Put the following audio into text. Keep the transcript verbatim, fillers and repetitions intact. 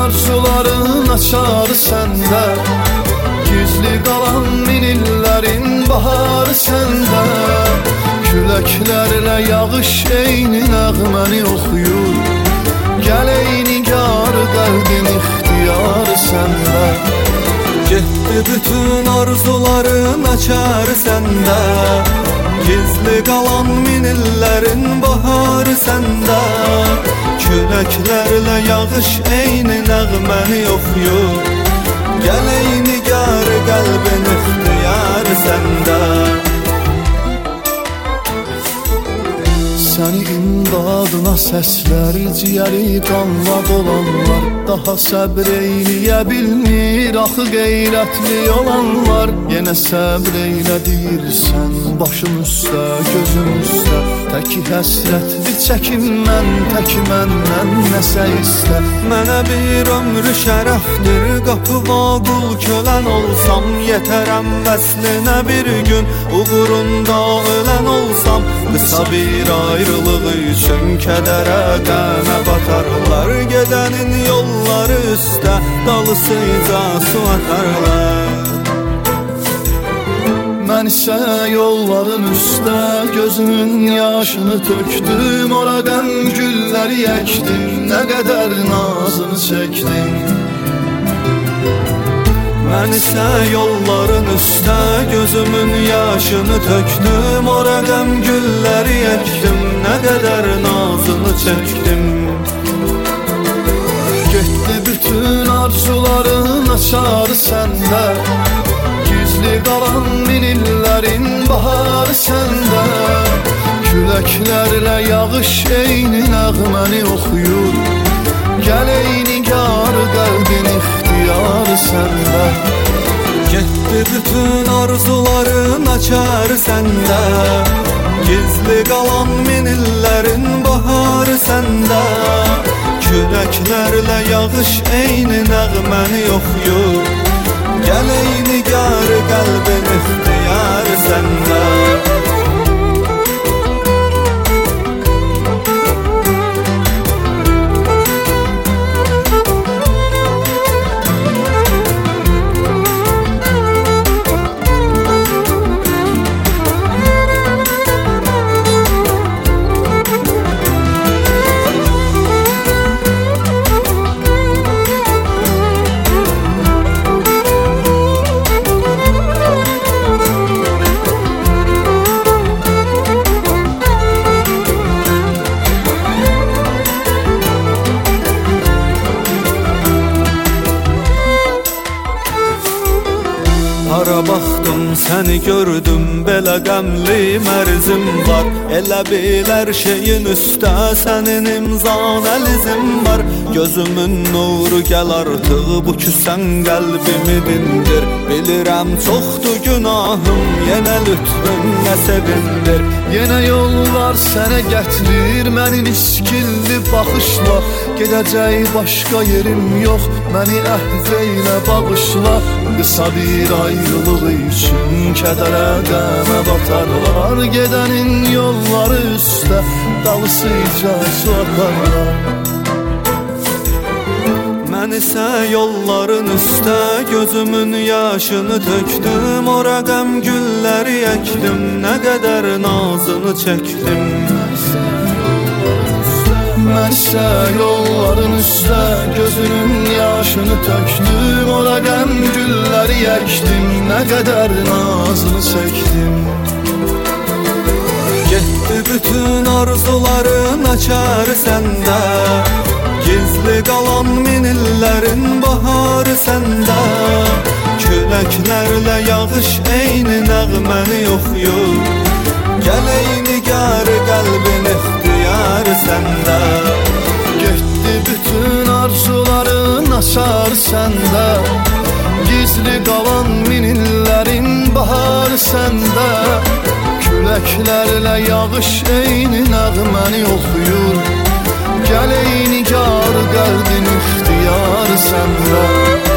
arzuların açar sende, gizli qalan min illərin baharı səndə. Küləklərlə yağış eyni nəğməni oxuyur, gəl ey nigar qərbin ixtiyarı səndə. Getdi bütün arzuların açar səndə, gizli qalan min illərin baharı səndə. Küləklərlə yağış eyni nəğməni oxuyur, gəl ey nigar qəlbin ixtiyarı səndə. Səni imdadına səslər, ciyəri qanla dolanlar, daha səbr eyləyə bilmir axı qeyrətli olanlar. Yenə səbr eylə deyirsən, başım üstə, gözüm üstə, təki həsrətli çəkim mən, təki məndən nəsə istə. Mənə bir ömrü şərəfdir, qapıva qul kölən olsam, yetərəm vəslinə bir gün, uğrunda ölən olsam. Qısa bir ayrılıq üçün kədərə qəmə batarlar, gedənin yolları üstə, dalısıca su atarlar. Mən isə yolların üstə gözümün yaşını tökdüm, ora qəm gülləri əkdim, nə qədər nazını çəkdim. Mən isə yolların üstə gözümün yaşını tökdüm, ora qəm gülləri əkdim, nə qədər nazını çəkdim. Getdi bütün arzuların açar səndə, gizli qalan min illərin baharı səndə. Küləklərlə yağış eyni nəğməni oxuyur, gəl ey nigar qəlbin ixtiyarı səndə. Getdi bütün arzuların açar səndə, gizli qalan min illərin baharı səndə. Küləklərlə yağış eyni nəğməni oxuyur, gəl ey nigar qəlbin ixtiyarı səndə. Hara baxdım səni gördüm, belə qəmli mərzim var. Elə bil hər şeyin üstə sənin imzan əlizim var. Gözümün nuru gəl artıq, bu küsən qəlbimi dindir. Bilirəm çoxdur günahım, yenə lütfün nə sevindir. Yenə yollar sənə gətirir, mənim iskilli baxışla. Gedəcək başqa yerim yox, məni əhv eylə bağışla. Qısa bir ayrılıq üçün kədərə qəmə batarlar, gedənin yolları üstə, dalısıca su atarlar. Mən isə yolların üstə gözümün yaşını tökdüm, ora qəm gülləri əkdim, nə qədər nazını çəkdim. Mən isə yolların üstə gözünün yaşını tökdüm, ora qəm gülləri əkdim, nə qədər nazını çəkdim. Getdi bütün arzuların açar səndə, gizli qalan min illərin baharı səndə. Küləklərlə yağış eyni nəğməni oxuyur, gəl ey nigar qəlbin ixtiyarı səndə. Getdi bütün arzuların açar səndə, gizli qalan min illərin baharı səndə. Küləklərlə yağış eyni nəğməni oxuyur, gəl ey nigar qərbin ixtiyarı səndə.